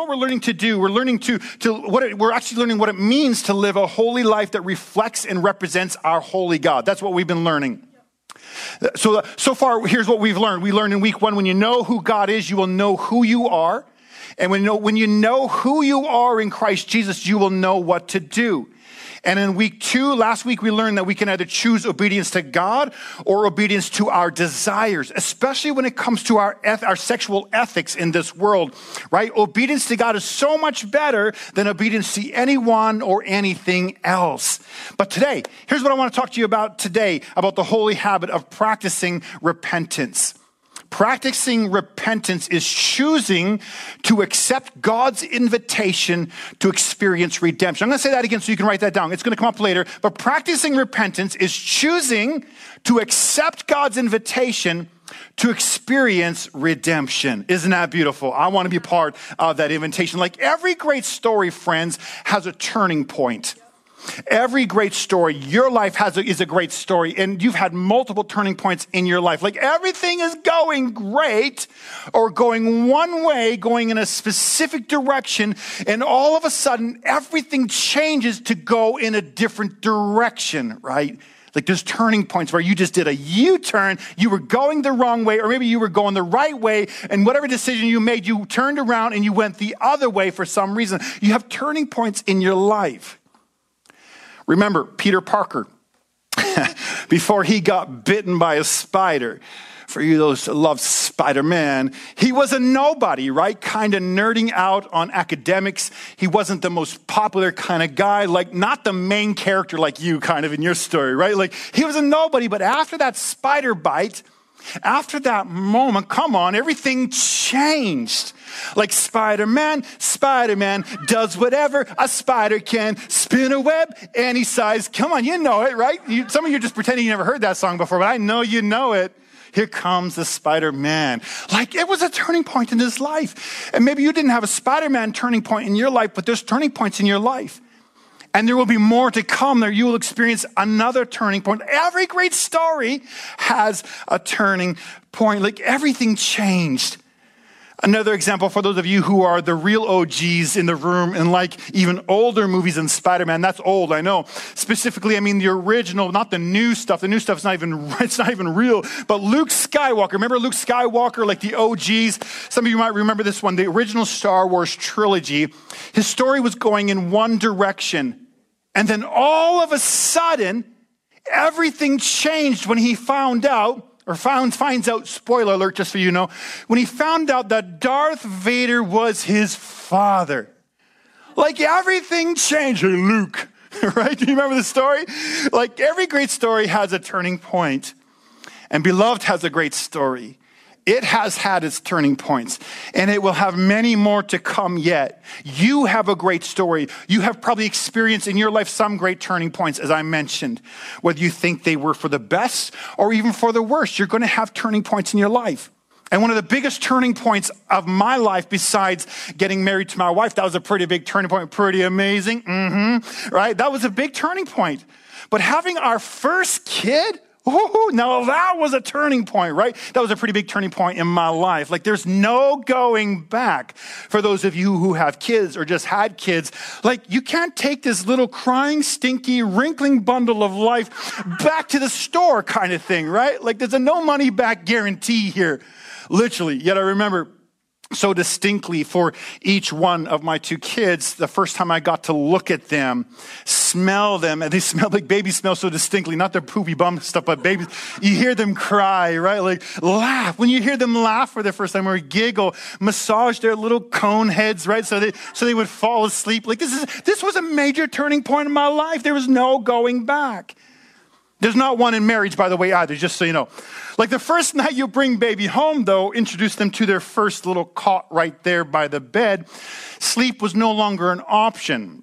we're learning to do. We're learning we're actually learning what it means to live a holy life that reflects and represents our holy God. That's what we've been learning. So far, here's what we've learned. We learned in week 1, when you know who God is, you will know who you are. And when you know who you are in Christ Jesus, you will know what to do. And in week 2, last week, we learned that we can either choose obedience to God or obedience to our desires, especially when it comes to our sexual ethics in this world, right? Obedience to God is so much better than obedience to anyone or anything else. But today, here's what I want to talk to you about today, about the holy habit of practicing repentance. Practicing repentance is choosing to accept God's invitation to experience redemption. I'm going to say that again so you can write that down. It's going to come up later. But practicing repentance is choosing to accept God's invitation to experience redemption. Isn't that beautiful? I want to be part of that invitation. Like every great story, friends, has a turning point. Every great story, your life is a great story, and you've had multiple turning points in your life. Like everything is going great or going one way, going in a specific direction, and all of a sudden everything changes to go in a different direction, right? Like there's turning points where you just did a U-turn, you were going the wrong way, or maybe you were going the right way, and whatever decision you made, you turned around and you went the other way for some reason. You have turning points in your life. Remember Peter Parker, before he got bitten by a spider. For you those that love Spider-Man, he was a nobody, right? Kind of nerding out on academics. He wasn't the most popular kind of guy, like not the main character like you kind of in your story, right? Like he was a nobody, but after that spider bite, after that moment, come on, everything changed. Like Spider-Man does whatever a spider can, spin a web any size. Come on, you know it, right? Some of you are just pretending you never heard that song before, but I know you know it. Here comes the Spider-Man. Like it was a turning point in his life. And maybe you didn't have a Spider-Man turning point in your life, but there's turning points in your life. And there will be more to come there. You will experience another turning point. Every great story has a turning point. Like everything changed. Another example for those of you who are the real OGs in the room and like even older movies than Spider-Man. That's old, I know. Specifically, I mean the original, not the new stuff. The new stuff's not even real. But Luke Skywalker, remember Luke Skywalker, like the OGs? Some of you might remember this one, the original Star Wars trilogy. His story was going in one direction. And then all of a sudden, everything changed when he found out, finds out, spoiler alert, just so you know, when he found out that Darth Vader was his father. Like everything changed. Hey, Luke, right? Do you remember the story? Like every great story has a turning point. And Beloved has a great story. It has had its turning points, and it will have many more to come yet. You have a great story. You have probably experienced in your life some great turning points, as I mentioned. Whether you think they were for the best or even for the worst, you're going to have turning points in your life. And one of the biggest turning points of my life, besides getting married to my wife, that was a pretty big turning point, pretty amazing, right? That was a big turning point. But having our first kid, now that was a turning point, right? That was a pretty big turning point in my life. Like there's no going back for those of you who have kids or just had kids. Like you can't take this little crying, stinky, wrinkling bundle of life back to the store kind of thing, right? Like there's a no money back guarantee here, literally. Yet I remember so distinctly for each one of my two kids, the first time I got to look at them, smell them, and they smell like babies smell so distinctly, not their poopy bum stuff, but babies, you hear them cry, right? Like laugh. When you hear them laugh for the first time or giggle, massage their little cone heads, right? So they would fall asleep. Like this was a major turning point in my life. There was no going back. There's not one in marriage, by the way, either, just so you know. Like the first night you bring baby home, though, introduce them to their first little cot right there by the bed, sleep was no longer an option.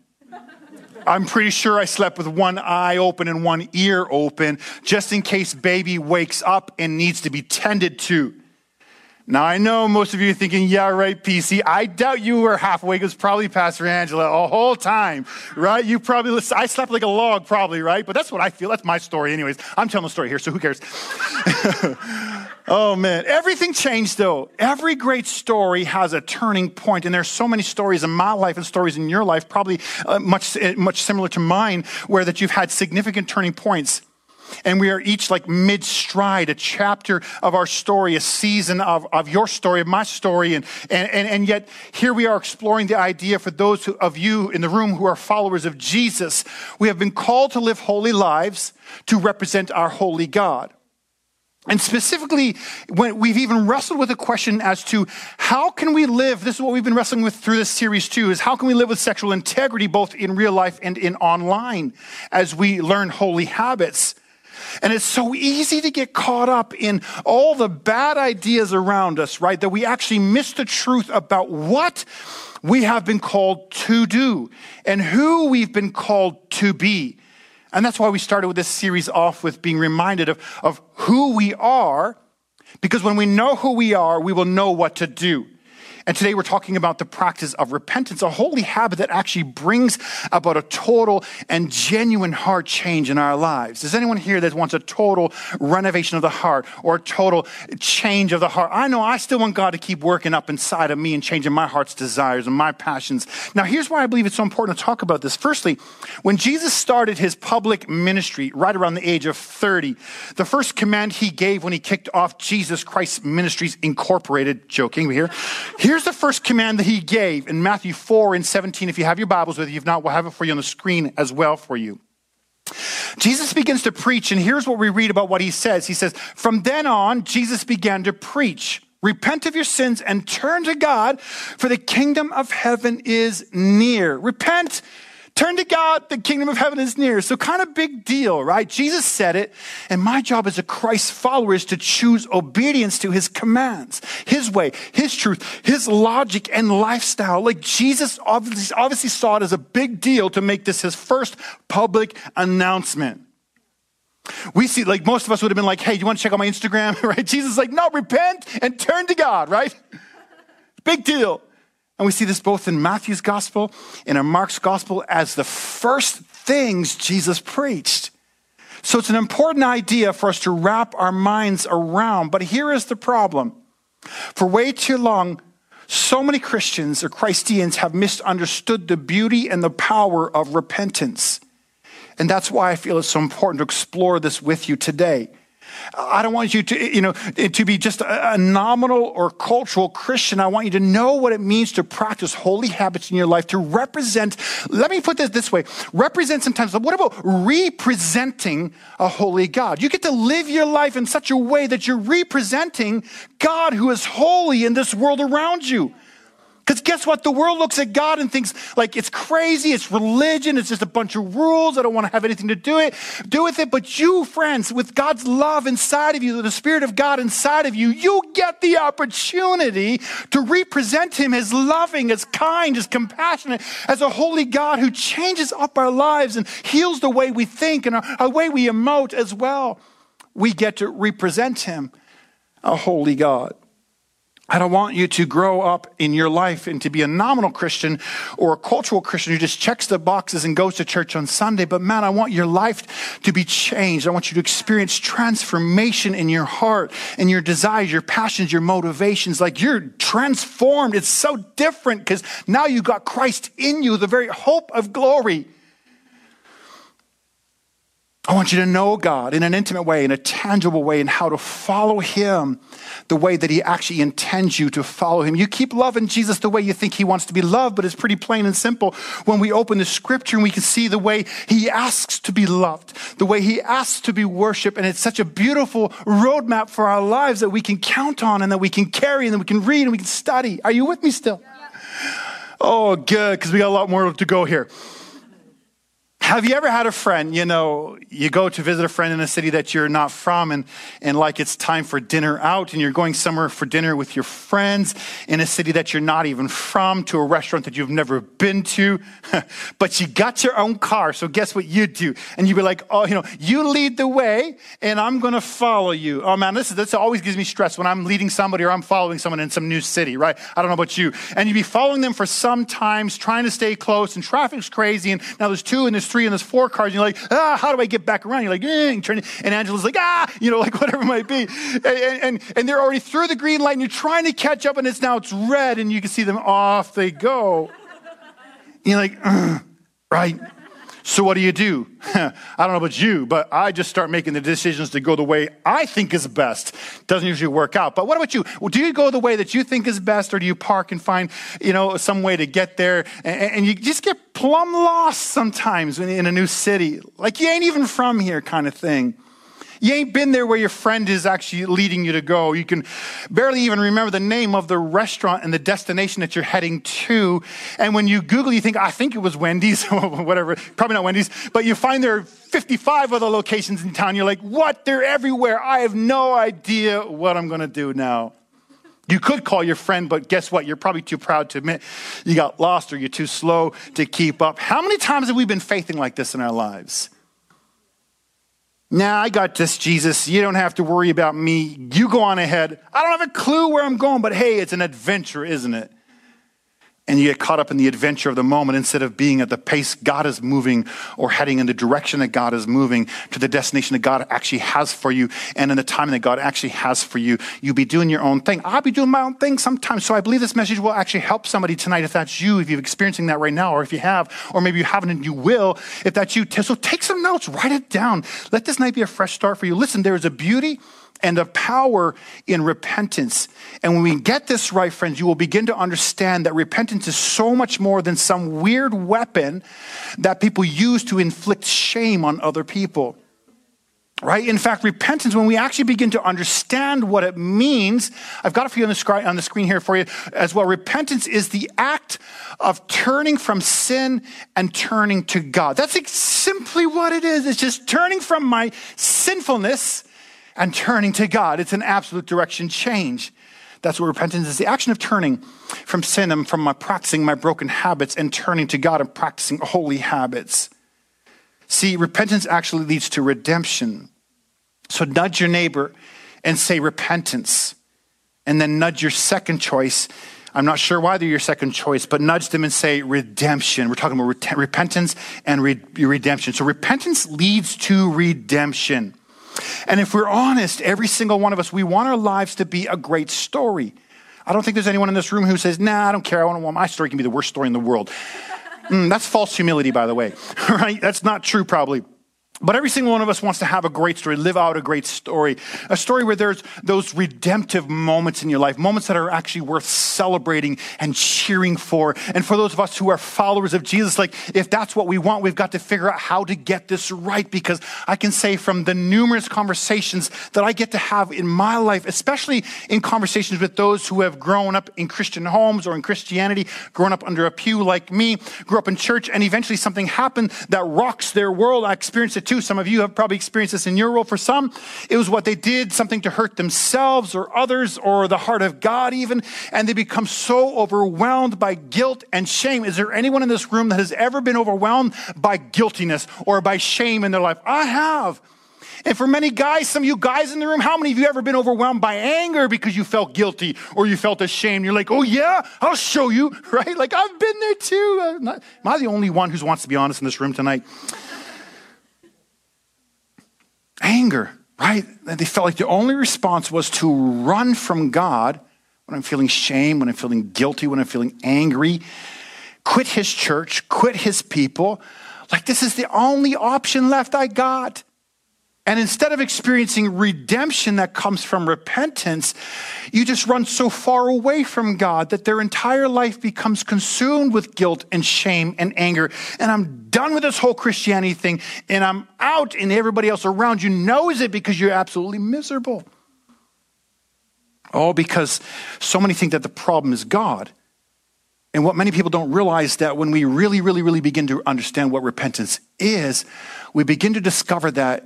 I'm pretty sure I slept with one eye open and one ear open, just in case baby wakes up and needs to be tended to. Now, I know most of you are thinking, yeah, right, PC. I doubt you were halfway. It was probably Pastor Angela a whole time, right? You probably listened. I slept like a log, probably, right? But that's what I feel. That's my story anyways. I'm telling the story here, so who cares? Oh, man. Everything changed, though. Every great story has a turning point, and there's so many stories in my life and stories in your life, probably much similar to mine, where that you've had significant turning points. And we are each like mid-stride, a chapter of our story, a season of your story, of my story. And yet here we are exploring the idea for those of you in the room who are followers of Jesus. We have been called to live holy lives to represent our holy God. And specifically, when we've even wrestled with a question as to how can we live, this is what we've been wrestling with through this series too, is how can we live with sexual integrity both in real life and in online as we learn holy habits. And it's so easy to get caught up in all the bad ideas around us, right? That we actually miss the truth about what we have been called to do and who we've been called to be. And that's why we started with this series off with being reminded of who we are, because when we know who we are, we will know what to do. And today we're talking about the practice of repentance, a holy habit that actually brings about a total and genuine heart change in our lives. Is anyone here that wants a total renovation of the heart or a total change of the heart? I know I still want God to keep working up inside of me and changing my heart's desires and my passions. Now, here's why I believe it's so important to talk about this. Firstly, when Jesus started his public ministry right around the age of 30, the first command he gave when he kicked off Jesus Christ Ministries Incorporated, joking here, here's the first command that he gave in Matthew 4:17. If you have your Bibles with you, if not, we'll have it for you on the screen as well for you. Jesus begins to preach, and here's what we read about what he says. He says, from then on, Jesus began to preach. Repent of your sins and turn to God, for the kingdom of heaven is near. Repent. Turn to God, the kingdom of heaven is near. So kind of big deal, right? Jesus said it, and my job as a Christ follower is to choose obedience to his commands, his way, his truth, his logic and lifestyle. Like Jesus obviously saw it as a big deal to make this his first public announcement. We see, like most of us would have been like, hey, do you want to check out my Instagram? Right? Jesus is like, no, repent and turn to God, right? Big deal. And we see this both in Matthew's gospel and in Mark's gospel as the first things Jesus preached. So it's an important idea for us to wrap our minds around. But here is the problem. For way too long, so many Christians or Christians have misunderstood the beauty and the power of repentance. And that's why I feel it's so important to explore this with you today. I don't want you to be just a nominal or cultural Christian. I want you to know what it means to practice holy habits in your life, to represent, let me put this way, represent sometimes, what about representing a holy God? You get to live your life in such a way that you're representing God who is holy in this world around you. Because guess what? The world looks at God and thinks like it's crazy, it's religion, it's just a bunch of rules. I don't want to have anything to do with it. But you, friends, with God's love inside of you, the Spirit of God inside of you, you get the opportunity to represent him as loving, as kind, as compassionate, as a holy God who changes up our lives and heals the way we think and our way we emote as well. We get to represent him, a holy God. I don't want you to grow up in your life and to be a nominal Christian or a cultural Christian who just checks the boxes and goes to church on Sunday. But man, I want your life to be changed. I want you to experience transformation in your heart and your desires, your passions, your motivations. Like you're transformed. It's so different because now you got Christ in you, the very hope of glory. I want you to know God in an intimate way, in a tangible way, and how to follow him the way that he actually intends you to follow him. You keep loving Jesus the way you think he wants to be loved, but it's pretty plain and simple when we open the scripture and we can see the way he asks to be loved, the way he asks to be worshiped. And it's such a beautiful roadmap for our lives that we can count on and that we can carry and that we can read and we can study. Are you with me still? Yeah. Oh, good, because we got a lot more to go here. Have you ever had a friend, you go to visit a friend in a city that you're not from and like it's time for dinner out and you're going somewhere for dinner with your friends in a city that you're not even from, to a restaurant that you've never been to, but you got your own car. So guess what you do? And you'd be like, you lead the way and I'm going to follow you. Oh man, this always gives me stress when I'm leading somebody or I'm following someone in some new city, right? I don't know about you. And you'd be following them for some times, trying to stay close, and traffic's crazy. And now there's 2 and there's 3 and there's 4 cars. And you're like, how do I get back around? You're like, and Angela's like, like whatever it might be. And they're already through the green light and you're trying to catch up and it's red and you can see them off they go. And you're like, right? So what do you do? I don't know about you, but I just start making the decisions to go the way I think is best. Doesn't usually work out. But what about you? Well, do you go the way that you think is best, or do you park and find, some way to get there? And you just get plumb lost sometimes in a new city. Like you ain't even from here kind of thing. You ain't been there where your friend is actually leading you to go. You can barely even remember the name of the restaurant and the destination that you're heading to. And when you Google, you think, I think it was Wendy's, whatever, probably not Wendy's, but you find there are 55 other locations in town. You're like, what? They're everywhere. I have no idea what I'm going to do now. You could call your friend, but guess what? You're probably too proud to admit you got lost or you're too slow to keep up. How many times have we been faithing like this in our lives? Nah, I got this, Jesus. You don't have to worry about me. You go on ahead. I don't have a clue where I'm going, but hey, it's an adventure, isn't it? And you get caught up in the adventure of the moment instead of being at the pace God is moving or heading in the direction that God is moving to the destination that God actually has for you. And in the time that God actually has for you, you'll be doing your own thing. I'll be doing my own thing sometimes. So I believe this message will actually help somebody tonight if that's you, if you're experiencing that right now, or if you have, or maybe you haven't and you will, if that's you. So take some notes, write it down. Let this night be a fresh start for you. Listen, there is a beauty and a power in repentance. And when we get this right, friends, you will begin to understand that repentance is so much more than some weird weapon that people use to inflict shame on other people. Right? In fact, repentance, when we actually begin to understand what it means, I've got a few on the screen here for you as well. Repentance is the act of turning from sin and turning to God. That's simply what it is. It's just turning from my sinfulness and turning to God. It's an absolute direction change. That's what repentance is. The action of turning from sin and from practicing my broken habits and turning to God and practicing holy habits. See, repentance actually leads to redemption. So nudge your neighbor and say repentance. And then nudge your second choice. I'm not sure why they're your second choice, but nudge them and say redemption. We're talking about repentance and redemption. So repentance leads to redemption. And if we're honest, every single one of us, we want our lives to be a great story. I don't think there's anyone in this room who says, I don't care. I want my story can be the worst story in the world. That's false humility, by the way. Right? That's not true, probably. But every single one of us wants to have a great story, live out a great story, a story where there's those redemptive moments in your life, moments that are actually worth celebrating and cheering for. And for those of us who are followers of Jesus, like if that's what we want, we've got to figure out how to get this right, because I can say from the numerous conversations that I get to have in my life, especially in conversations with those who have grown up in Christian homes or in Christianity, grown up under a pew like me, grew up in church, and eventually something happened that rocks their world. I experienced it too. Some of you have probably experienced this in your world. For some, it was what they did, something to hurt themselves or others or the heart of God even, and they become so overwhelmed by guilt and shame. Is there anyone in this room that has ever been overwhelmed by guiltiness or by shame in their life? I have. And for many guys, some of you guys in the room, how many of you ever been overwhelmed by anger because you felt guilty or you felt ashamed? You're like, oh yeah, I'll show you, right? Like I've been there too. Am I the only one who wants to be honest in this room tonight? Anger, right? They felt like the only response was to run from God when I'm feeling shame, when I'm feeling guilty, when I'm feeling angry, quit his church, quit his people. Like this is the only option left I got. And instead of experiencing redemption that comes from repentance, you just run so far away from God that their entire life becomes consumed with guilt and shame and anger. And I'm done with this whole Christianity thing, and I'm out, and everybody else around you knows it because you're absolutely miserable. Oh, because so many think that the problem is God. And what many people don't realize that when we really, really, really begin to understand what repentance is, we begin to discover that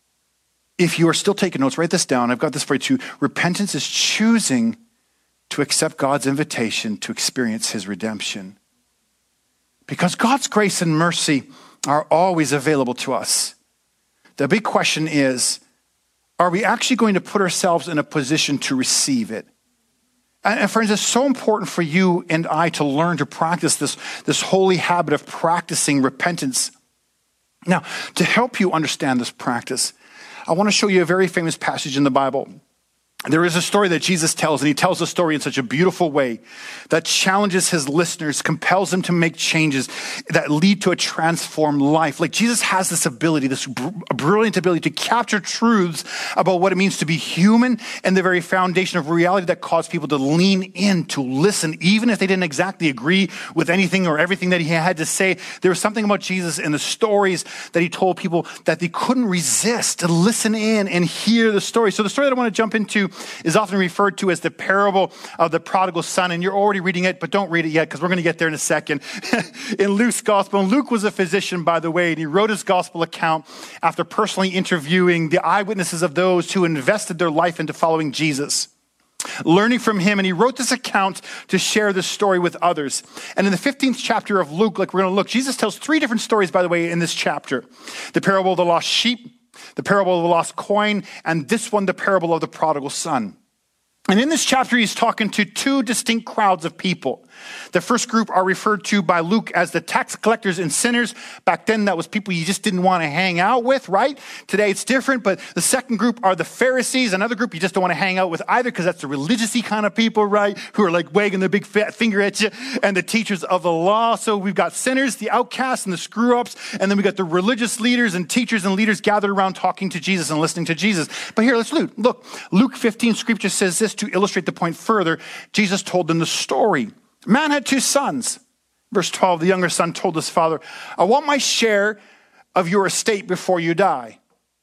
if you are still taking notes, write this down. I've got this for you too. Repentance is choosing to accept God's invitation to experience his redemption. Because God's grace and mercy are always available to us. The big question is, are we actually going to put ourselves in a position to receive it? And friends, it's so important for you and I to learn to practice this holy habit of practicing repentance. Now, to help you understand this practice, I want to show you a very famous passage in the Bible. There is a story that Jesus tells, and he tells the story in such a beautiful way that challenges his listeners, compels them to make changes that lead to a transformed life. Like Jesus has this ability, this brilliant ability to capture truths about what it means to be human and the very foundation of reality that caused people to lean in, to listen, even if they didn't exactly agree with anything or everything that he had to say. There was something about Jesus in the stories that he told people that they couldn't resist to listen in and hear the story. So the story that I want to jump into is often referred to as the parable of the prodigal son. And you're already reading it, but don't read it yet because we're going to get there in a second. In Luke's gospel, and Luke was a physician, by the way, and he wrote his gospel account after personally interviewing the eyewitnesses of those who invested their life into following Jesus, learning from him. And he wrote this account to share this story with others. And in the 15th chapter of Luke, like we're going to look, Jesus tells 3 different stories, by the way, in this chapter. The parable of the lost sheep, the parable of the lost coin, and this one, the parable of the prodigal son. And in this chapter, he's talking to 2 distinct crowds of people. The first group are referred to by Luke as the tax collectors and sinners. Back then, that was people you just didn't want to hang out with, right? Today, it's different. But the second group are the Pharisees, another group you just don't want to hang out with either because that's the religious-y kind of people, right? Who are like wagging their big fat finger at you, and the teachers of the law. So we've got sinners, the outcasts, and the screw-ups. And then we got the religious leaders and teachers and leaders gathered around talking to Jesus and listening to Jesus. But here, let's look. Luke 15 scripture says this to illustrate the point further. Jesus told them the story. Man had 2 sons. Verse 12, the younger son told his father, I want my share of your estate before you die.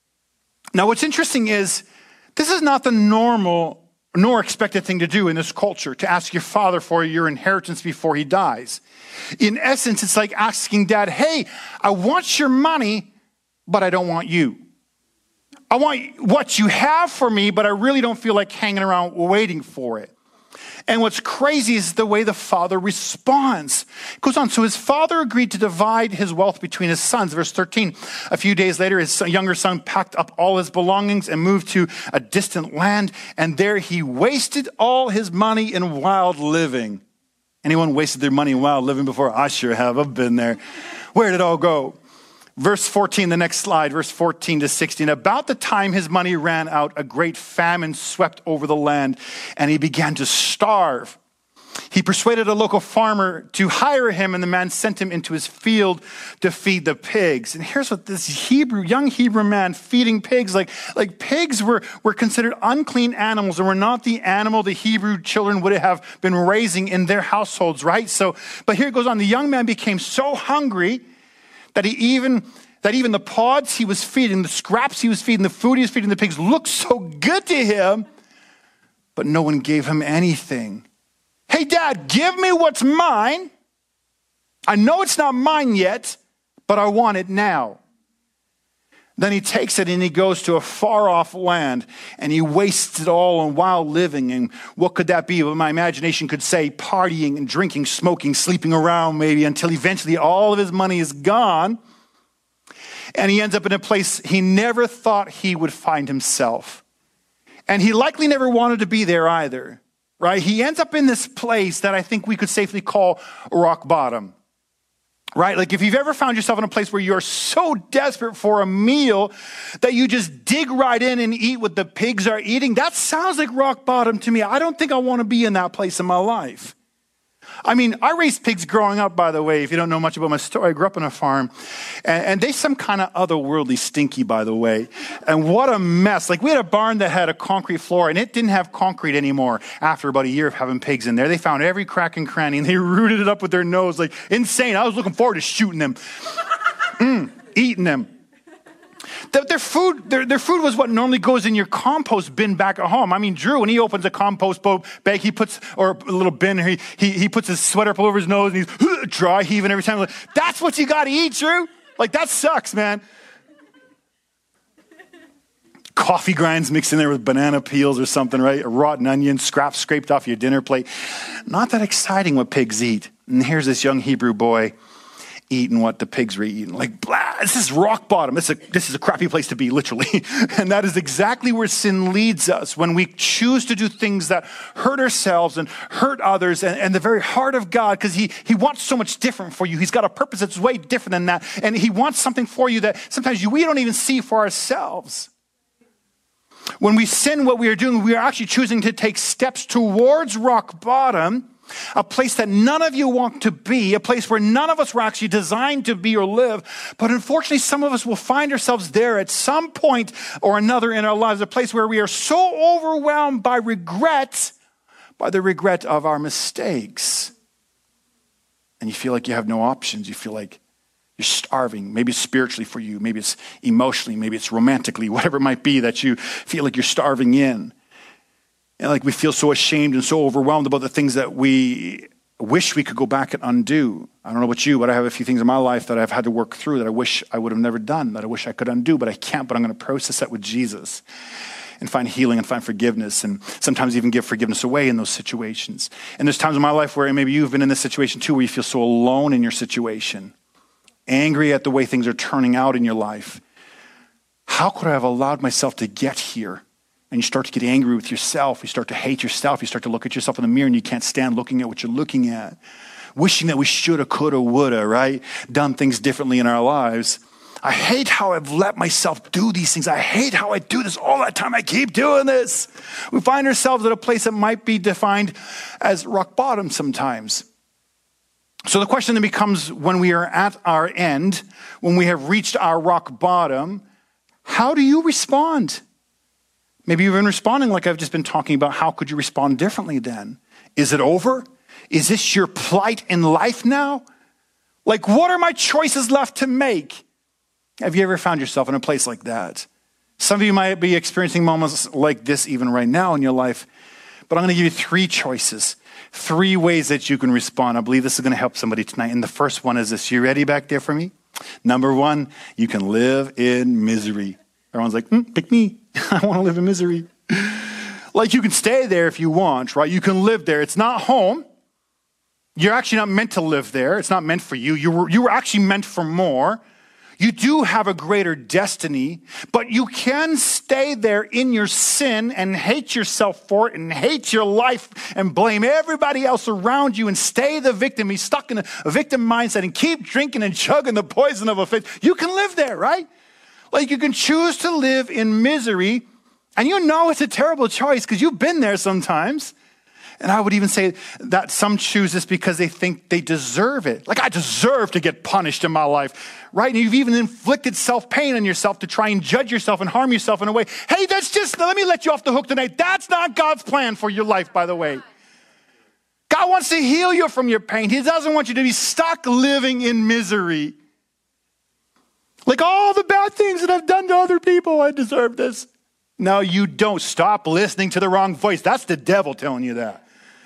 Now, what's interesting is this is not the normal nor expected thing to do in this culture, to ask your father for your inheritance before he dies. In essence, it's like asking dad, hey, I want your money, but I don't want you. I want what you have for me, but I really don't feel like hanging around waiting for it. And what's crazy is the way the father responds. It goes on. So his father agreed to divide his wealth between his sons. Verse 13. A few days later, his younger son packed up all his belongings and moved to a distant land. And there he wasted all his money in wild living. Anyone wasted their money in wild living before? I sure have. I've been there. Where did it all go? Verse 14, the next slide, verse 14 to 16. About the time his money ran out, a great famine swept over the land, and he began to starve. He persuaded a local farmer to hire him, and the man sent him into his field to feed the pigs. And here's what this young Hebrew man feeding pigs, like pigs were considered unclean animals and were not the animal the Hebrew children would have been raising in their households, right? But here it goes on. The young man became so hungry that even the pods he was feeding, the scraps he was feeding, the food he was feeding the pigs looked so good to him, but no one gave him anything. Hey, Dad, give me what's mine. I know it's not mine yet, but I want it now. Then he takes it and he goes to a far-off land and he wastes it all on wild living. And what could that be? Well, my imagination could say partying and drinking, smoking, sleeping around maybe until eventually all of his money is gone. And he ends up in a place he never thought he would find himself. And he likely never wanted to be there either, right? He ends up in this place that I think we could safely call rock bottom. Right? Like if you've ever found yourself in a place where you're so desperate for a meal that you just dig right in and eat what the pigs are eating, that sounds like rock bottom to me. I don't think I want to be in that place in my life. I mean, I raised pigs growing up, by the way. If you don't know much about my story, I grew up on a farm. And they some kind of otherworldly stinky, by the way. And what a mess. Like we had a barn that had a concrete floor and it didn't have concrete anymore after about a year of having pigs in there. They found every crack and cranny and they rooted it up with their nose. Like insane. I was looking forward to shooting them. Eating them. Their food was what normally goes in your compost bin back at home. I mean, Drew, when he opens a compost bag, or a little bin, he puts his sweater up over his nose and he's dry heaving every time. Like, that's what you got to eat, Drew? Like, that sucks, man. Coffee grinds mixed in there with banana peels or something, right? A rotten onion, scraps scraped off your dinner plate. Not that exciting what pigs eat. And here's this young Hebrew boy eating what the pigs were eating. Like, blah, this is rock bottom. This is a crappy place to be, literally. And that is exactly where sin leads us when we choose to do things that hurt ourselves and hurt others and the very heart of God, because he wants so much different for you. He's got a purpose that's way different than that. And he wants something for you that sometimes we don't even see for ourselves. When we sin, what we are doing, we are actually choosing to take steps towards rock bottom, a place that none of you want to be, a place where none of us were actually designed to be or live. But unfortunately, some of us will find ourselves there at some point or another in our lives, a place where we are so overwhelmed by regret, by the regret of our mistakes. And you feel like you have no options. You feel like you're starving. Maybe it's spiritually for you. Maybe it's emotionally. Maybe it's romantically. Whatever it might be that you feel like you're starving in. And like we feel so ashamed and so overwhelmed about the things that we wish we could go back and undo. I don't know about you, but I have a few things in my life that I've had to work through that I wish I would have never done, that I wish I could undo, but I can't. But I'm going to process that with Jesus and find healing and find forgiveness, and sometimes even give forgiveness away in those situations. And there's times in my life where maybe you've been in this situation too, where you feel so alone in your situation, angry at the way things are turning out in your life. How could I have allowed myself to get here? And you start to get angry with yourself. You start to hate yourself. You start to look at yourself in the mirror and you can't stand looking at what you're looking at. Wishing that we shoulda, coulda, woulda, right? Done things differently in our lives. I hate how I've let myself do these things. I hate how I do this all that time. I keep doing this. We find ourselves at a place that might be defined as rock bottom sometimes. So the question then becomes, when we are at our end, when we have reached our rock bottom, how do you respond? Maybe you've been responding like I've just been talking about. How could you respond differently then? Is it over? Is this your plight in life now? Like, what are my choices left to make? Have you ever found yourself in a place like that? Some of you might be experiencing moments like this even right now in your life. But I'm going to give you 3 choices, 3 ways that you can respond. I believe this is going to help somebody tonight. And the first one is this. You ready back there for me? Number 1, you can live in misery. Everyone's like, pick me. I want to live in misery. Like, you can stay there if you want, right? You can live there. It's not home. You're actually not meant to live there. It's not meant for you. You were actually meant for more. You do have a greater destiny, but you can stay there in your sin and hate yourself for it and hate your life and blame everybody else around you and stay the victim. Be stuck in a victim mindset and keep drinking and chugging the poison of offense. You can live there, right? Like, you can choose to live in misery, and you know it's a terrible choice because you've been there sometimes. And I would even say that some choose this because they think they deserve it. Like, I deserve to get punished in my life, right? And you've even inflicted self-pain on yourself to try and judge yourself and harm yourself in a way. Hey, let me let you off the hook tonight. That's not God's plan for your life, by the way. God wants to heal you from your pain. He doesn't want you to be stuck living in misery. Like, all the bad things that I've done to other people, I deserve this. No, you don't. Stop listening to the wrong voice. That's the devil telling you that.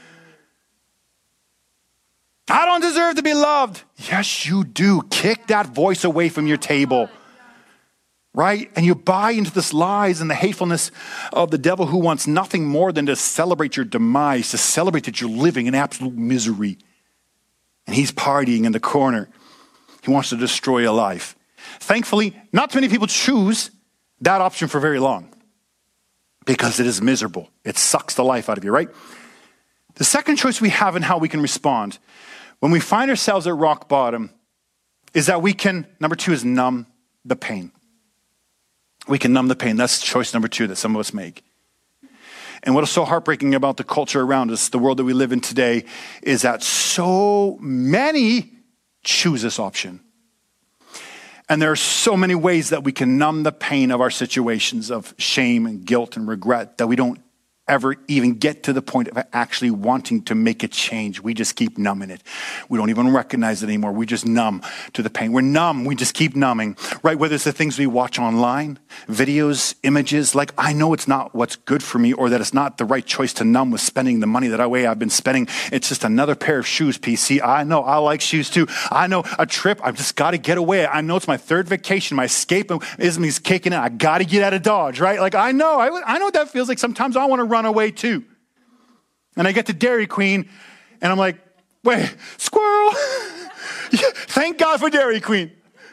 I don't deserve to be loved. Yes, you do. Kick that voice away from your table. Right? And you buy into this lies and the hatefulness of the devil, who wants nothing more than to celebrate your demise, to celebrate that you're living in absolute misery. And he's partying in the corner. He wants to destroy your life. Thankfully, not too many people choose that option for very long because it is miserable. It sucks the life out of you, right? The second choice we have in how we can respond when we find ourselves at rock bottom is that we can, number 2 is numb the pain. We can numb the pain. That's choice number 2 that some of us make. And what is so heartbreaking about the culture around us, the world that we live in today, is that so many choose this option. And there are so many ways that we can numb the pain of our situations of shame and guilt and regret that we don't ever even get to the point of actually wanting to make a change. We just keep numbing it. We don't even recognize it anymore. We just numb to the pain. We're numb. We just keep numbing, right? Whether it's the things we watch online, videos, images, like I know it's not what's good for me, or that it's not the right choice to numb with spending the money that I've been spending. It's just another pair of shoes, PC. I know I like shoes too. I know a trip. I've just got to get away. I know it's my third vacation. My escapism is kicking in. I got to get out of Dodge, right? Like I know what that feels like. Sometimes I want to run away too. And I get to Dairy Queen and I'm like, wait, squirrel. Thank God for Dairy Queen.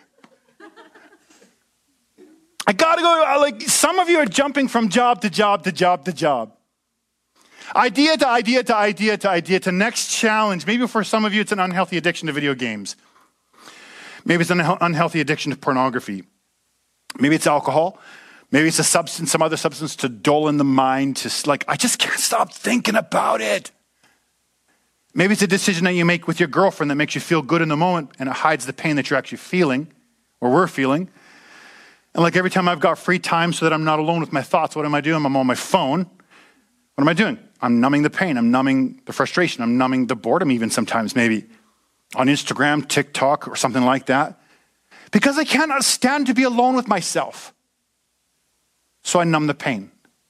I gotta go. Like some of you are jumping from job to job to job to job. Idea to idea to idea to idea to next challenge. Maybe for some of you it's an unhealthy addiction to video games. Maybe it's an unhealthy addiction to pornography. Maybe it's alcohol. Maybe it's a substance, some other substance to dull in the mind, to like, I just can't stop thinking about it. Maybe it's a decision that you make with your girlfriend that makes you feel good in the moment and it hides the pain that you're actually feeling, or we're feeling. And like every time I've got free time so that I'm not alone with my thoughts, what am I doing? I'm on my phone. What am I doing? I'm numbing the pain. I'm numbing the frustration. I'm numbing the boredom even sometimes, maybe on Instagram, TikTok, or something like that. Because I cannot stand to be alone with myself. So I numb the pain.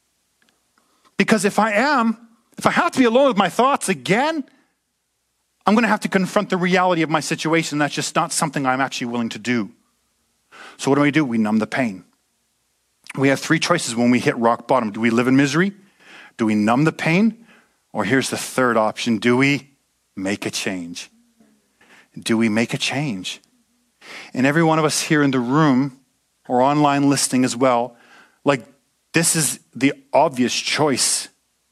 Because if I have to be alone with my thoughts again, I'm going to have to confront the reality of my situation. That's just not something I'm actually willing to do. So what do? We numb the pain. We have three choices when we hit rock bottom. Do we live in misery? Do we numb the pain? Or here's the third option. Do we make a change? Do we make a change? And every one of us here in the room or online listening as well, like this is the obvious choice.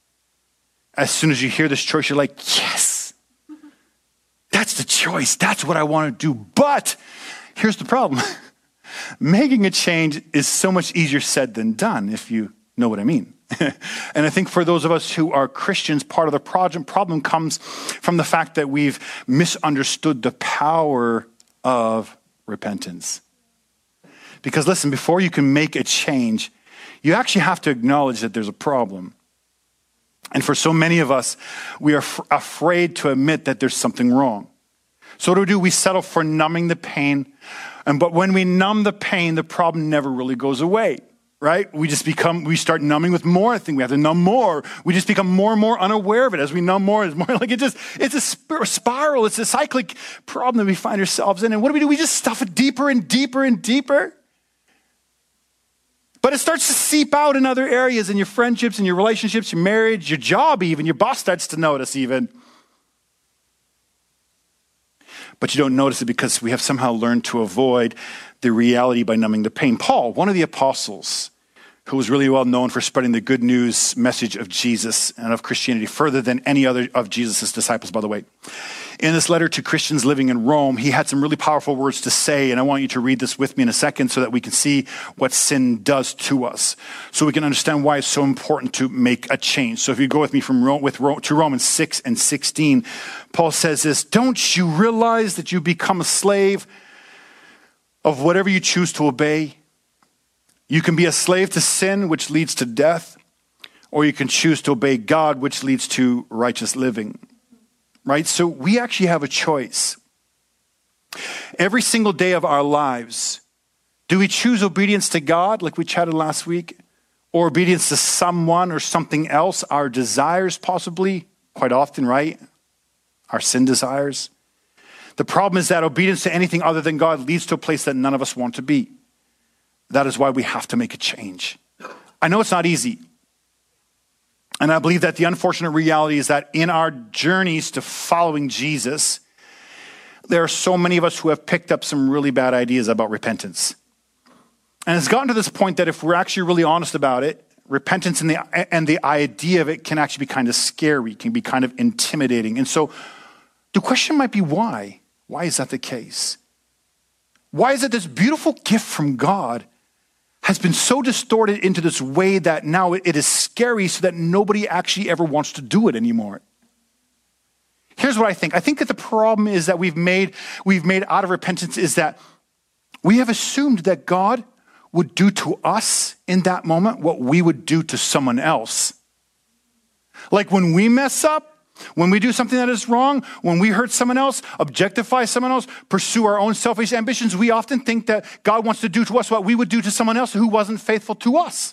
As soon as you hear this choice, you're like, yes, that's the choice. That's what I want to do. But here's the problem. Making a change is so much easier said than done, if you know what I mean. And I think for those of us who are Christians, part of the problem comes from the fact that we've misunderstood the power of repentance. Because listen, before you can make a change, you actually have to acknowledge that there's a problem. And for so many of us, we are afraid to admit that there's something wrong. So what do? We settle for numbing the pain. But when we numb the pain, the problem never really goes away, right? We start numbing with more. I think we have to numb more. We just become more and more unaware of it. As we numb more, it's more like it's a spiral. It's a cyclic problem that we find ourselves in. And what do? We just stuff it deeper and deeper and deeper. But it starts to seep out in other areas, in your friendships, in your relationships, your marriage, your job even. Your boss starts to notice even. But you don't notice it because we have somehow learned to avoid the reality by numbing the pain. Paul, one of the apostles, who was really well known for spreading the good news message of Jesus and of Christianity further than any other of Jesus' disciples, by the way. In this letter to Christians living in Rome, he had some really powerful words to say, and I want you to read this with me in a second so that we can see what sin does to us, so we can understand why it's so important to make a change. So if you go with me to Romans 6 and 16, Paul says this, "Don't you realize that you become a slave of whatever you choose to obey? You can be a slave to sin, which leads to death, or you can choose to obey God, which leads to righteous living." Right? So we actually have a choice. Every single day of our lives, do we choose obedience to God, like we chatted last week, or obedience to someone or something else, our desires possibly, quite often, right? Our sin desires. The problem is that obedience to anything other than God leads to a place that none of us want to be. That is why we have to make a change. I know it's not easy. And I believe that the unfortunate reality is that in our journeys to following Jesus, there are so many of us who have picked up some really bad ideas about repentance. And it's gotten to this point that if we're actually really honest about it, repentance and the idea of it can actually be kind of scary, can be kind of intimidating. And so the question might be why? Why is that the case? Why is it this beautiful gift from God has been so distorted into this way that now it is scary so that nobody actually ever wants to do it anymore? Here's what I think. I think that the problem is that we've made out of repentance is that we have assumed that God would do to us in that moment what we would do to someone else. Like when we mess up, when we do something that is wrong, when we hurt someone else, objectify someone else, pursue our own selfish ambitions, we often think that God wants to do to us what we would do to someone else who wasn't faithful to us.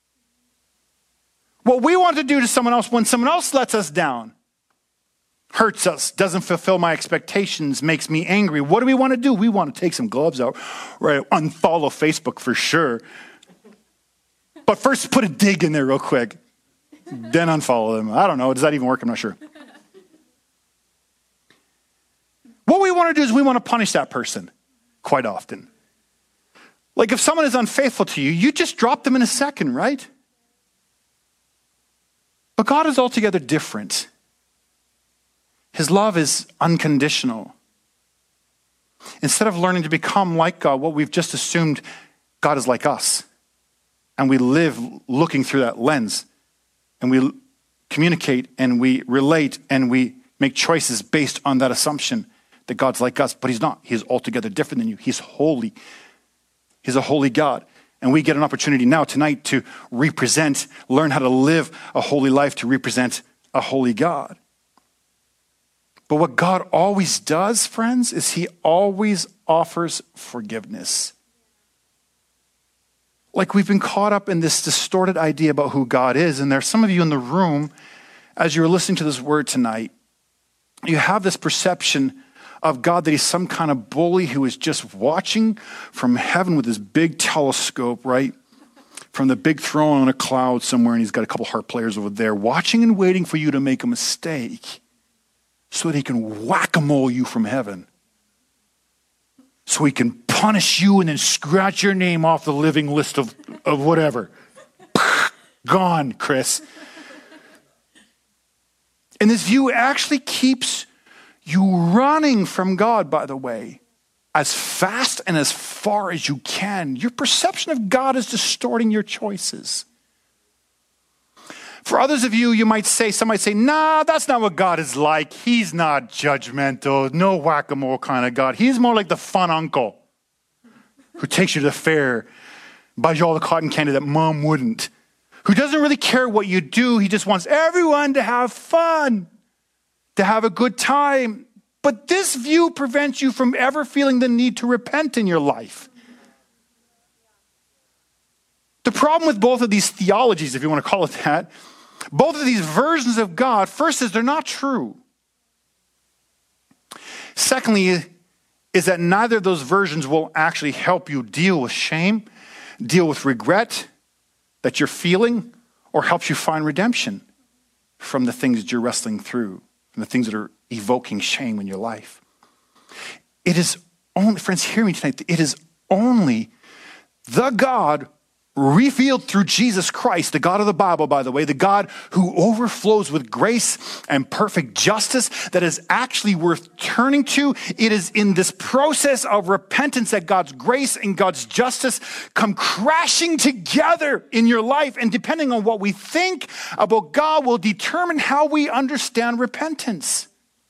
What we want to do to someone else when someone else lets us down, hurts us, doesn't fulfill my expectations, makes me angry. What do we want to do? We want to take some gloves out, right? Unfollow Facebook for sure. But first put a dig in there real quick. Then unfollow them. I don't know. Does that even work? I'm not sure. What we want to do is we want to punish that person quite often. Like if someone is unfaithful to you, you just drop them in a second, right? But God is altogether different. His love is unconditional. Instead of learning to become like God, what we've just assumed, God is like us. And we live looking through that lens. And we communicate and we relate and we make choices based on that assumption that God's like us. But he's not. He's altogether different than you. He's holy. He's a holy God. And we get an opportunity now tonight to learn how to live a holy life to represent a holy God. But what God always does, friends, is he always offers forgiveness. Like we've been caught up in this distorted idea about who God is. And there are some of you in the room, as you're listening to this word tonight, you have this perception of God that he's some kind of bully who is just watching from heaven with his big telescope, right? From the big throne on a cloud somewhere, and he's got a couple harp players over there watching and waiting for you to make a mistake so that he can whack-a-mole you from heaven. So he can punish you and then scratch your name off the living list of whatever. Gone, Chris. And this view actually keeps you running from God, by the way, as fast and as far as you can. Your perception of God is distorting your choices. For others of you, some might say, nah, that's not what God is like. He's not judgmental, no whack-a-mole kind of God. He's more like the fun uncle who takes you to the fair, buys you all the cotton candy that mom wouldn't, who doesn't really care what you do. He just wants everyone to have fun, to have a good time. But this view prevents you from ever feeling the need to repent in your life. The problem with both of these theologies, if you want to call it that, both of these versions of God, first is they're not true. Secondly, is that neither of those versions will actually help you deal with shame, deal with regret that you're feeling, or helps you find redemption from the things that you're wrestling through, from the things that are evoking shame in your life. It is only, friends, hear me tonight, it is only the God revealed through Jesus Christ, the God of the Bible, by the way, the God who overflows with grace and perfect justice, that is actually worth turning to. It is in this process of repentance that God's grace and God's justice come crashing together in your life. And depending on what we think about God will determine how we understand repentance.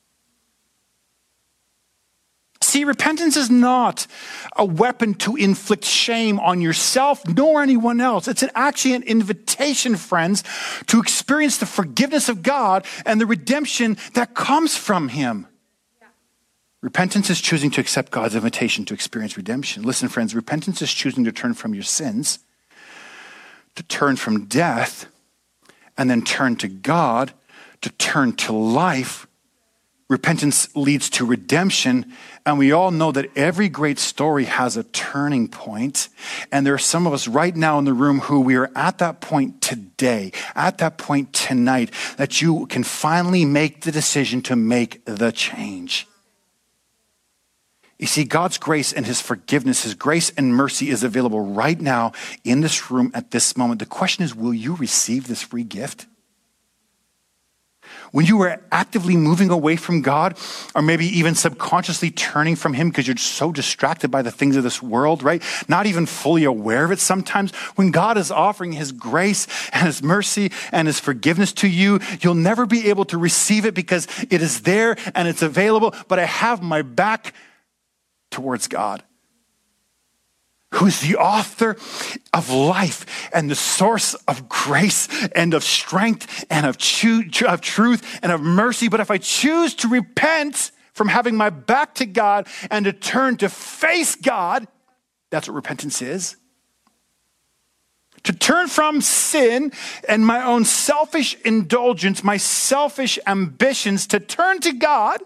See, repentance is not a weapon to inflict shame on yourself nor anyone else. It's actually an invitation, friends, to experience the forgiveness of God and the redemption that comes from him. Yeah. Repentance is choosing to accept God's invitation to experience redemption. Listen, friends, repentance is choosing to turn from your sins, to turn from death, and then turn to God, to turn to life. Repentance leads to redemption, and we all know that every great story has a turning point, and there are some of us right now in the room who we are at that point today, at that point tonight, that you can finally make the decision to make the change. You see, God's grace and his forgiveness, his grace and mercy is available right now in this room at this moment. The question is, will you receive this free gift? When you are actively moving away from God, or maybe even subconsciously turning from him because you're so distracted by the things of this world, right? Not even fully aware of it sometimes. When God is offering his grace and his mercy and his forgiveness to you, you'll never be able to receive it because it is there and it's available, but I have my back towards God. who is the author of life and the source of grace and of strength and of truth and of mercy. But if I choose to repent from having my back to God and to turn to face God, that's what repentance is. To turn from sin and my own selfish indulgence, my selfish ambitions, to turn to God.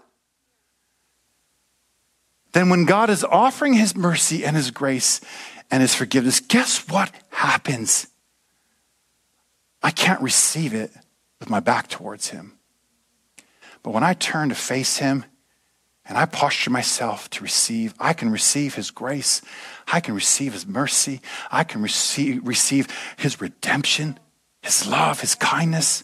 Then when God is offering his mercy and his grace and his forgiveness, guess what happens? I can't receive it with my back towards him. But when I turn to face him and I posture myself to receive, I can receive his grace. I can receive his mercy. I can receive his redemption, his love, his kindness.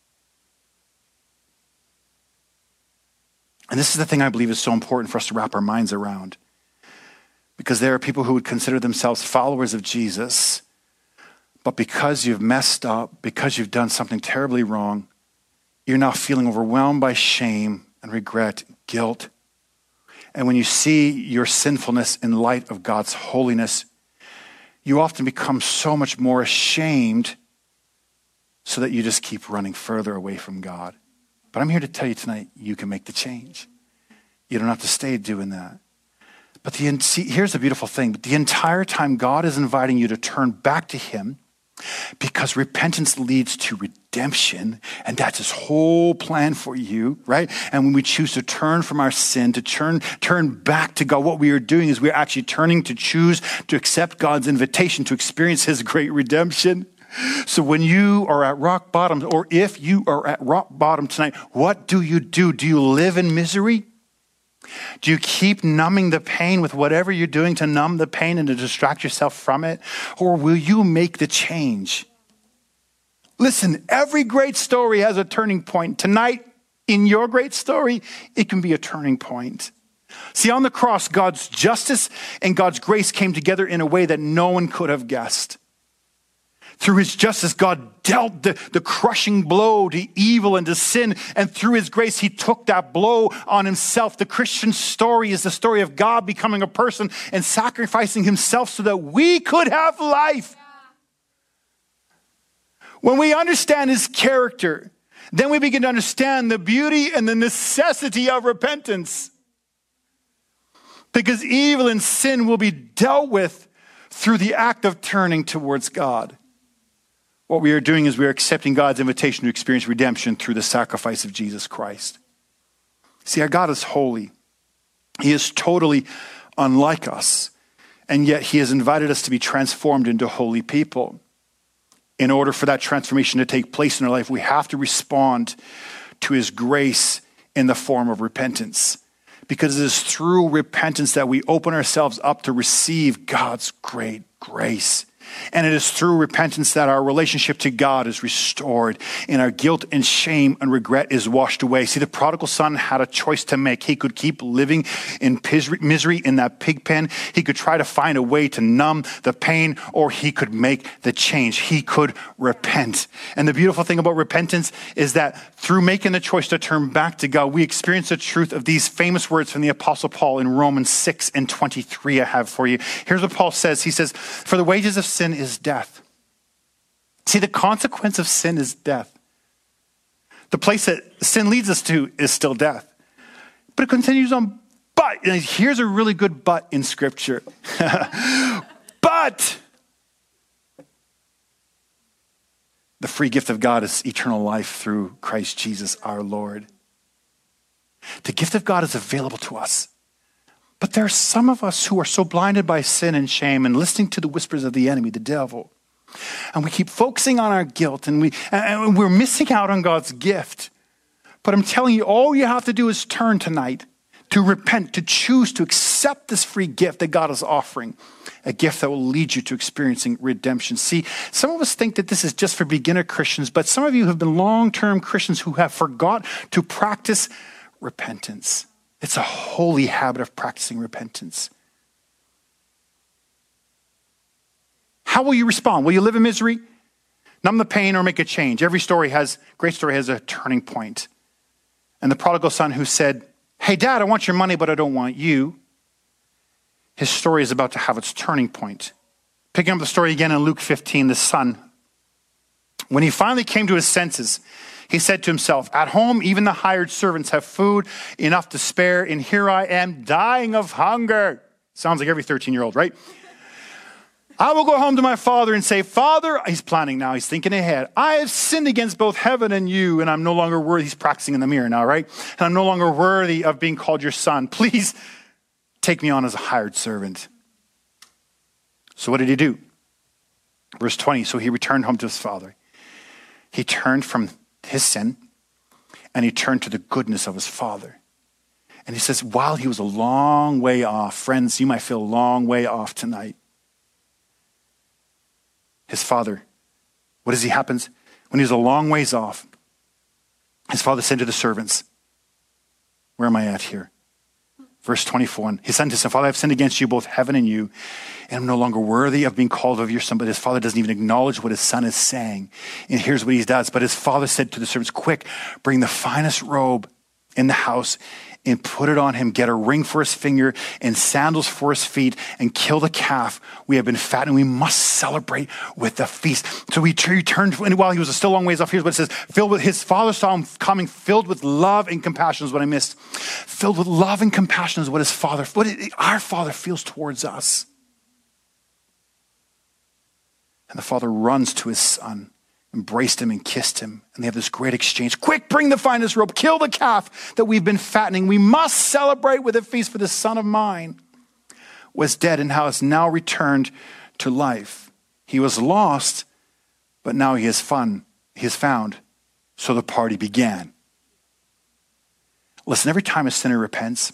And this is the thing I believe is so important for us to wrap our minds around. Because there are people who would consider themselves followers of Jesus, but because you've messed up, because you've done something terribly wrong, you're now feeling overwhelmed by shame and regret, guilt. And when you see your sinfulness in light of God's holiness, you often become so much more ashamed so that you just keep running further away from God. But I'm here to tell you tonight, you can make the change. You don't have to stay doing that. But here's the beautiful thing. The entire time God is inviting you to turn back to him, because repentance leads to redemption, and that's his whole plan for you, right? And when we choose to turn from our sin, to turn back to God, what we are doing is we're actually turning to choose to accept God's invitation to experience his great redemption. So when you are at rock bottom, or if you are at rock bottom tonight, what do? Do you live in misery? Do you keep numbing the pain with whatever you're doing to numb the pain and to distract yourself from it? Or will you make the change? Listen, every great story has a turning point. Tonight, in your great story, it can be a turning point. See, on the cross, God's justice and God's grace came together in a way that no one could have guessed. Through his justice, God dealt the crushing blow to evil and to sin. And through his grace, he took that blow on himself. The Christian story is the story of God becoming a person and sacrificing himself so that we could have life. When we understand his character, then we begin to understand the beauty and the necessity of repentance. Because evil and sin will be dealt with through the act of turning towards God. What we are doing is we are accepting God's invitation to experience redemption through the sacrifice of Jesus Christ. See, our God is holy. He is totally unlike us. And yet he has invited us to be transformed into holy people. In order for that transformation to take place in our life, we have to respond to his grace in the form of repentance. Because it is through repentance that we open ourselves up to receive God's great grace. And it is through repentance that our relationship to God is restored and our guilt and shame and regret is washed away. See, the prodigal son had a choice to make. He could keep living in misery in that pig pen. He could try to find a way to numb the pain, or he could make the change. He could repent. And the beautiful thing about repentance is that through making the choice to turn back to God, we experience the truth of these famous words from the Apostle Paul in Romans 6:23 I have for you. Here's what Paul says. He says, "For the wages of sin is death." See, the consequence of sin is death. The place that sin leads us to is still death. But it continues on. But, and here's a really good but in Scripture. But the free gift of God is eternal life through Christ Jesus our Lord. The gift of God is available to us. But there are some of us who are so blinded by sin and shame and listening to the whispers of the enemy, the devil. And we keep focusing on our guilt and we're missing out on God's gift. But I'm telling you, all you have to do is turn tonight to repent, to choose to accept this free gift that God is offering. A gift that will lead you to experiencing redemption. See, some of us think that this is just for beginner Christians, but some of you have been long-term Christians who have forgot to practice repentance. It's a holy habit of practicing repentance. How will you respond? Will you live in misery, numb the pain, or make a change? Every great story has a turning point. And the prodigal son who said, "Hey, Dad, I want your money, but I don't want you." his story is about to have its turning point. Picking up the story again in Luke 15, the son, when he finally came to his senses, he said to himself, at home, even the hired servants have food enough to spare, and here I am dying of hunger. Sounds like every 13-year-old, right? I will go home to my father and say, Father, he's planning now, he's thinking ahead. I have sinned against both heaven and you, and I'm no longer worthy. He's practicing in the mirror now, right? And I'm no longer worthy of being called your son. Please take me on as a hired servant. So what did he do? Verse 20, so he returned home to his father. He turned from his sin, and he turned to the goodness of his father. And he says, while he was a long way off, friends, you might feel a long way off tonight. His father, what does he happens? When he was a long ways off, his father said to the servants, where am I at here? Verse 24, and he said to his son, Father, I have sinned against you, both heaven and you, and I'm no longer worthy of being called of your son. But his father doesn't even acknowledge what his son is saying. And here's what he does. But his father said to the servants, quick, bring the finest robe in the house and put it on him. Get a ring for his finger and sandals for his feet, and kill the calf. We have been fattened. We must celebrate with the feast. So he returned, and while he was still a long ways off, here's what it says. Filled with, his father saw him coming, filled with love and compassion is what I missed. Filled with love and compassion is what our father feels towards us. And the father runs to his son, embraced him and kissed him. And they have this great exchange. Quick, bring the finest robe, kill the calf that we've been fattening. We must celebrate with a feast, for the son of mine was dead and has now returned to life. He was lost, but now he is found. So the party began. Listen, every time a sinner repents,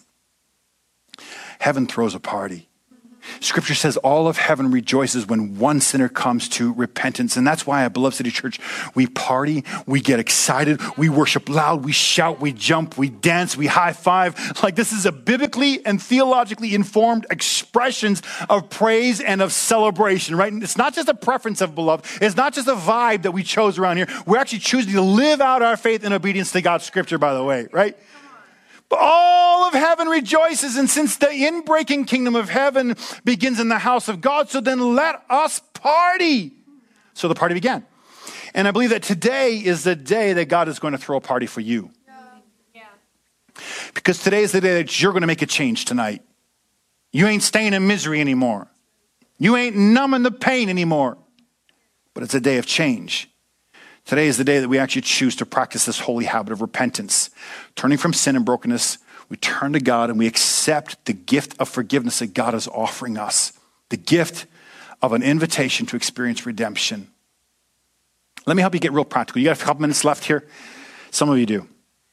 heaven throws a party. Scripture says all of heaven rejoices when one sinner comes to repentance. And that's why at Beloved City Church, we party, we get excited, we worship loud, we shout, we jump, we dance, we high five. Like, this is a biblically and theologically informed expressions of praise and of celebration, right? And it's not just a preference of Beloved. It's not just a vibe that we chose around here. We're actually choosing to live out our faith in obedience to God's scripture, by the way, right? But all of heaven rejoices, and since the inbreaking kingdom of heaven begins in the house of God, so then let us party. So the party began. And I believe that today is the day that God is going to throw a party for you. Yeah. Because today is the day that you're going to make a change tonight. You ain't staying in misery anymore. You ain't numbing the pain anymore. But it's a day of change. Today is the day that we actually choose to practice this holy habit of repentance. Turning from sin and brokenness, we turn to God and we accept the gift of forgiveness that God is offering us. The gift of an invitation to experience redemption. Let me help you get real practical. You got a couple minutes left here? Some of you do.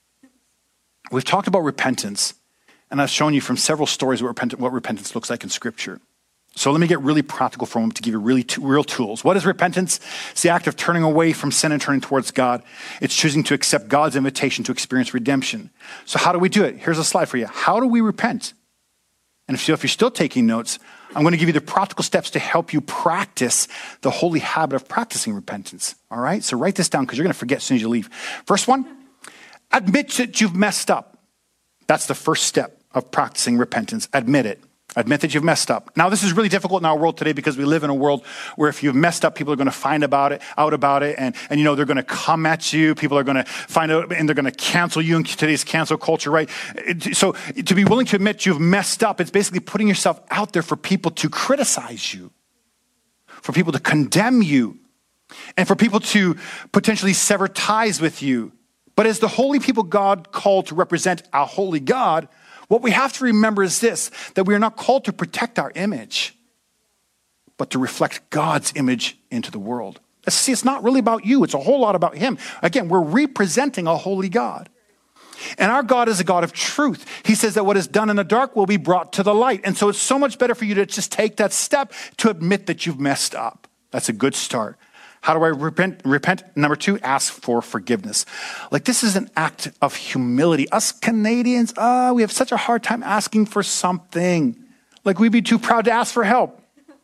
We've talked about repentance, and I've shown you from several stories what repentance looks like in Scripture. So let me get really practical for a moment to give you real tools. What is repentance? It's the act of turning away from sin and turning towards God. It's choosing to accept God's invitation to experience redemption. So how do we do it? Here's a slide for you. How do we repent? And if you're still taking notes, I'm going to give you the practical steps to help you practice the holy habit of practicing repentance. All right? So write this down because you're going to forget as soon as you leave. First one, admit that you've messed up. That's the first step of practicing repentance. Admit it. Admit that you've messed up. Now, this is really difficult in our world today because we live in a world where if you've messed up, people are going to find out about it, and you know, they're going to come at you. People are going to find out, and they're going to cancel you in today's cancel culture, right? So to be willing to admit you've messed up, it's basically putting yourself out there for people to criticize you, for people to condemn you, and for people to potentially sever ties with you. But as the holy people God called to represent our holy God, what we have to remember is this, that we are not called to protect our image, but to reflect God's image into the world. See, it's not really about you. It's a whole lot about him. Again, we're representing a holy God. And our God is a God of truth. He says that what is done in the dark will be brought to the light. And so it's so much better for you to just take that step to admit that you've messed up. That's a good start. How do I repent? Number 2, ask for forgiveness. Like, this is an act of humility. Us Canadians, we have such a hard time asking for something. Like, we'd be too proud to ask for help.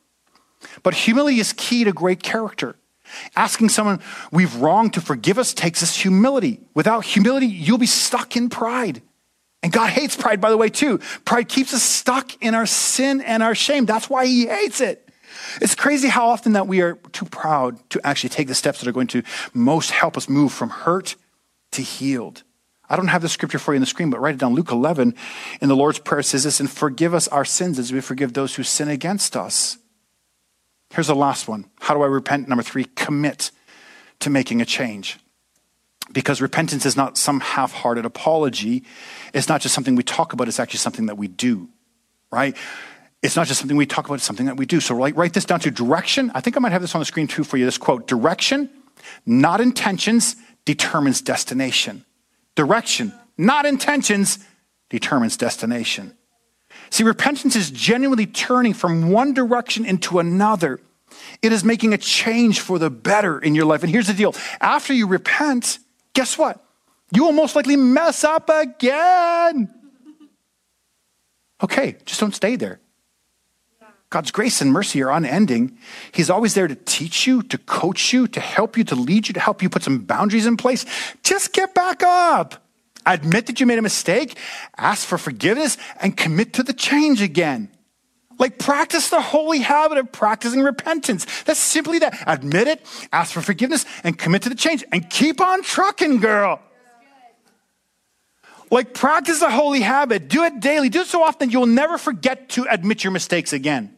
But humility is key to great character. Asking someone we've wronged to forgive us takes us humility. Without humility, you'll be stuck in pride. And God hates pride, by the way, too. Pride keeps us stuck in our sin and our shame. That's why he hates it. It's crazy how often that we are too proud to actually take the steps that are going to most help us move from hurt to healed. I don't have the scripture for you on the screen, but write it down. Luke 11 in the Lord's Prayer says this, and forgive us our sins as we forgive those who sin against us. Here's the last one. How do I repent? Number 3, commit to making a change. Because repentance is not some half-hearted apology. It's not just something we talk about. It's actually something that we do, right? It's not just something we talk about. It's something that we do. So write this down to direction. I think I might have this on the screen too for you. This quote, direction, not intentions, determines destination. Direction, not intentions, determines destination. See, repentance is genuinely turning from one direction into another. It is making a change for the better in your life. And here's the deal. After you repent, guess what? You will most likely mess up again. Okay, just don't stay there. God's grace and mercy are unending. He's always there to teach you, to coach you, to help you, to lead you, to help you put some boundaries in place. Just get back up. Admit that you made a mistake, ask for forgiveness, and commit to the change again. Like practice the holy habit of practicing repentance. That's simply that. Admit it, ask for forgiveness, and commit to the change. And keep on trucking, girl. Like practice the holy habit. Do it daily. Do it so often you'll never forget to admit your mistakes again.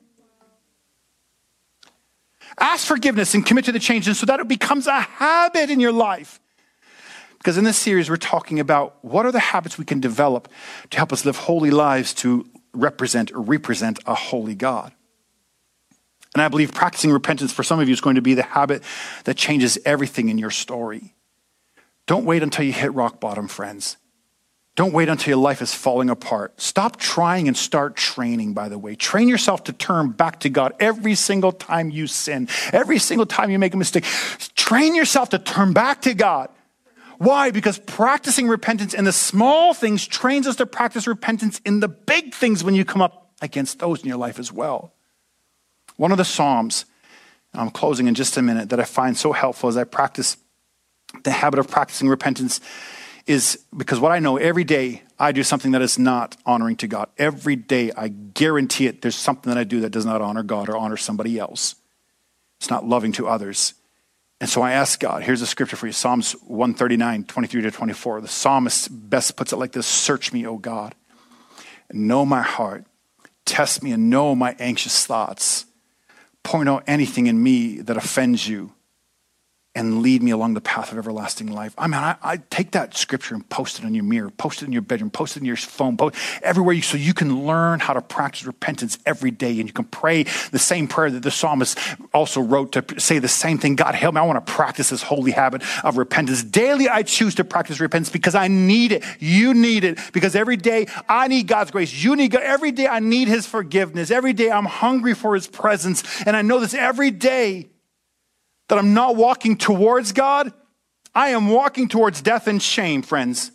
Ask forgiveness and commit to the change, and so that it becomes a habit in your life. Because in this series, we're talking about what are the habits we can develop to help us live holy lives to represent a holy God. And I believe practicing repentance for some of you is going to be the habit that changes everything in your story. Don't wait until you hit rock bottom, friends. Don't wait until your life is falling apart. Stop trying and start training, by the way. Train yourself to turn back to God every single time you sin, every single time you make a mistake. Train yourself to turn back to God. Why? Because practicing repentance in the small things trains us to practice repentance in the big things when you come up against those in your life as well. One of the Psalms, and I'm closing in just a minute, that I find so helpful as I practice the habit of practicing repentance is because what I know every day I do something that is not honoring to God. Every day I guarantee it there's something that I do that does not honor God or honor somebody else. It's not loving to others. And so I ask God, here's a scripture for you, Psalms 139, 23 to 24. The psalmist best puts it like this: search me, O God, and know my heart. Test me and know my anxious thoughts. Point out anything in me that offends you and lead me along the path of everlasting life. I take that scripture and post it on your mirror, post it in your bedroom, post it in your phone, everywhere so you can learn how to practice repentance every day. And you can pray the same prayer that the psalmist also wrote to say the same thing. God, help me. I want to practice this holy habit of repentance. Daily, I choose to practice repentance because I need it. You need it. Because every day I need God's grace. You need God. Every day I need his forgiveness. Every day I'm hungry for his presence. And I know this every day that I'm not walking towards God, I am walking towards death and shame, friends.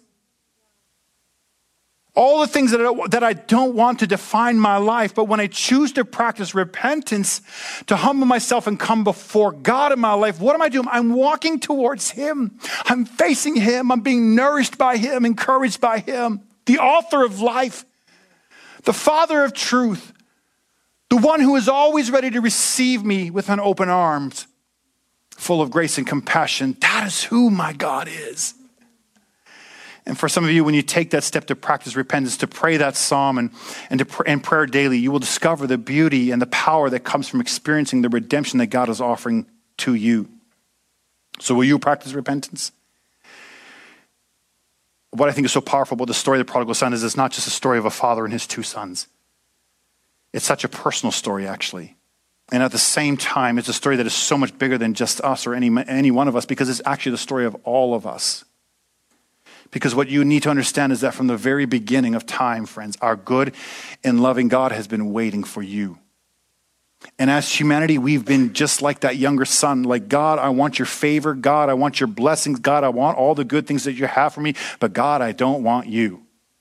All the things that I don't want to define my life, but when I choose to practice repentance, to humble myself and come before God in my life, what am I doing? I'm walking towards him. I'm facing him. I'm being nourished by him, encouraged by him, the author of life, the Father of truth, the one who is always ready to receive me with an open arms, full of grace and compassion. That is who my God is. And for some of you, when you take that step to practice repentance, to pray that psalm and prayer daily, you will discover the beauty and the power that comes from experiencing the redemption that God is offering to you. So will you practice repentance? What I think is so powerful about the story of the prodigal son is it's not just a story of a father and his two sons. It's such a personal story, actually. And at the same time, it's a story that is so much bigger than just us or any one of us, because it's actually the story of all of us. Because what you need to understand is that from the very beginning of time, friends, our good and loving God has been waiting for you. And as humanity, we've been just like that younger son, like, God, I want your favor. God, I want your blessings. God, I want all the good things that you have for me. But God, I don't want you.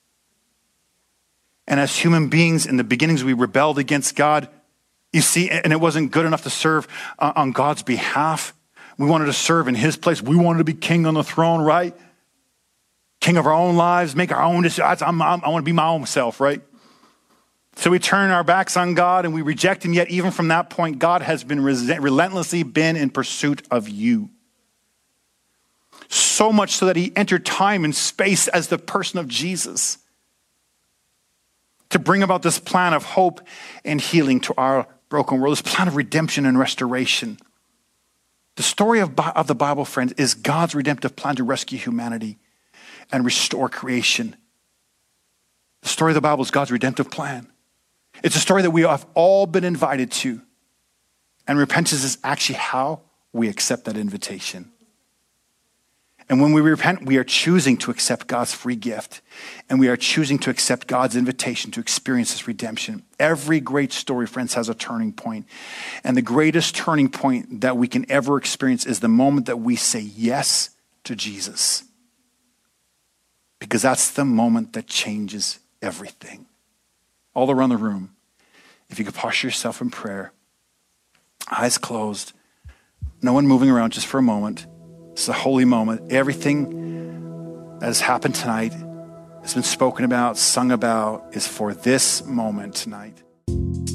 And as human beings, in the beginnings, we rebelled against God. You see, and it wasn't good enough to serve on God's behalf. We wanted to serve in his place. We wanted to be king on the throne, right? king of our own lives, make our own decisions. I want to be my own self, right? So we turn our backs on God and we reject him. Yet even from that point, God has been relentlessly been in pursuit of you. So much so that he entered time and space as the person of Jesus to bring about this plan of hope and healing to our broken world, this plan of redemption and restoration. The story of the Bible, friends, is God's redemptive plan to rescue humanity and restore creation. The story of the Bible is God's redemptive plan. It's a story that we have all been invited to. And repentance is actually how we accept that invitation. And when we repent, we are choosing to accept God's free gift. And we are choosing to accept God's invitation to experience this redemption. Every great story, friends, has a turning point. And the greatest turning point that we can ever experience is the moment that we say yes to Jesus. Because that's the moment that changes everything. All around the room, if you could posture yourself in prayer, eyes closed, no one moving around, just for a moment. It's a holy moment. Everything that has happened tonight has been spoken about, sung about, is for this moment tonight.